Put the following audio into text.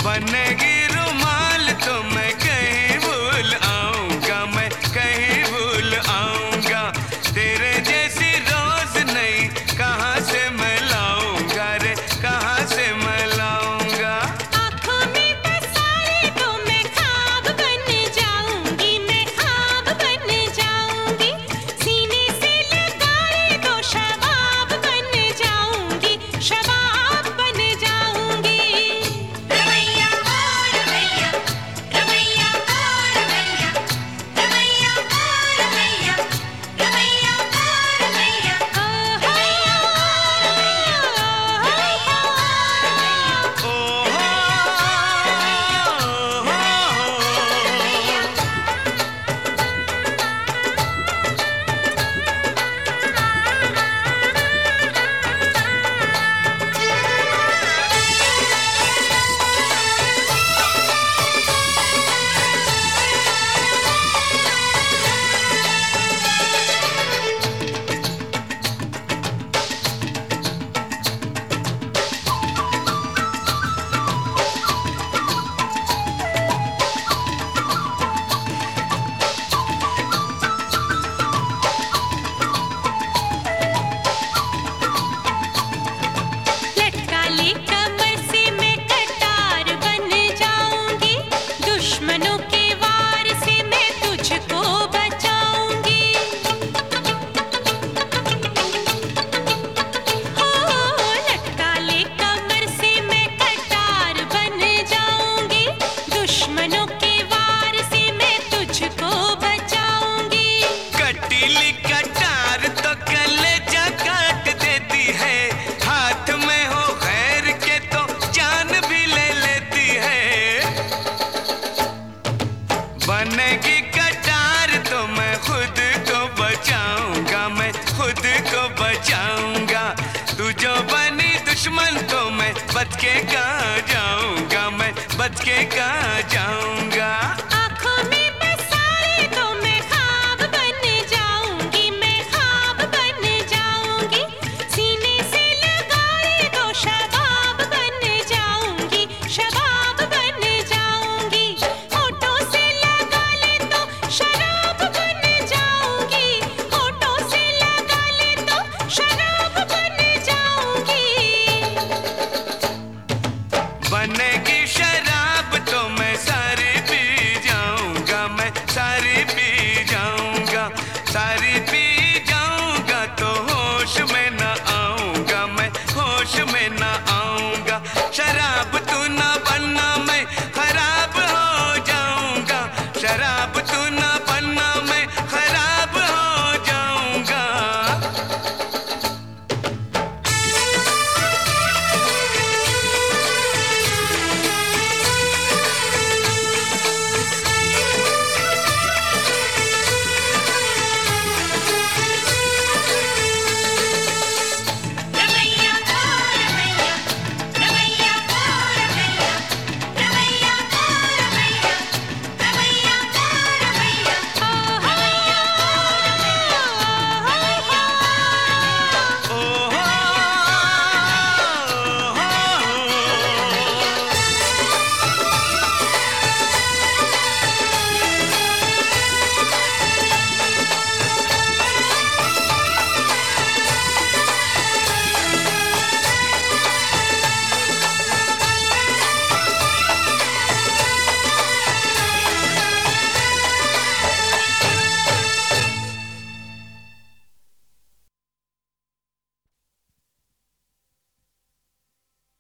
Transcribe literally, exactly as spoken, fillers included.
बनेगी रुमाल तो मैं कहीं भूल आऊंगा, मैं कहीं भूल आऊंगा। तेरे जैसी रोज नहीं कहाँ से मैं लाऊंगा रे, कहाँ से मैं लाऊंगा। आँखों में बसाए तो मैं ख्वाब बन जाऊंगी, मैं ख्वाब बन जाऊंगी। सीने से लगाए तो शबाब बन जाऊंगी, शबाब बन जाऊंगी। रमैया ओ रमैया, रमैया ओ रमैया, रमैया ओ रमैया, रमैया ओ रमैया, ओ रमैया ओ हो, लटका ले कमर से मैं कटार बन जाऊंगी, दुश्मनों के वार से मैं तुझको बचाऊंगी। हो लटका ले कमर से मैं कटार बन जाऊंगी, दुश्मनों के वार से मैं तुझको बचाऊंगी। कटीली कटार तो कलेजा काट देती है, हाथ में हो खैर के तो जान भी ले लेती है। बनेगी कटार तो मैं खुद को बचाऊंगा, मैं खुद को बचाऊंगा। तू जो बनी दुश्मन तो मैं बच के कहाँ जाऊंगा, मैं बच के कहाँ जाऊंगा। आँखों में बसाए तो मैं ख्वाब बन जाऊंगी, मैं ख्वाब बन जाऊंगी। सीने से लगाए तो शबाब बन जाऊंगी, शबाब बन जाऊंगी। होठों से लगा ले तो शराब बन जाऊंगी, होठों से लगा ले तो शराब बन जाऊंगी। बनेगी शराब